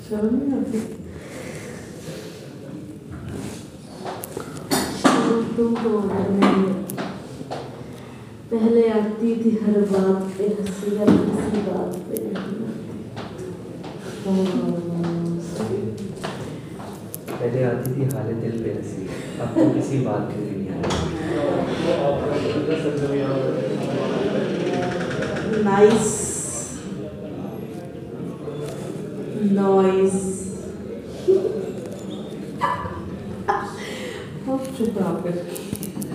शर्म नहीं आती? शर्म तुमको नहीं आती। पहले आती थी हर बात पे हंसी, अब किसी बात पे नहीं आती। पहले आती थी हाले दिल पे हंसी, अब तो किसी बात पे भी नहीं आती। Nice noise. अब चुप रहा कर।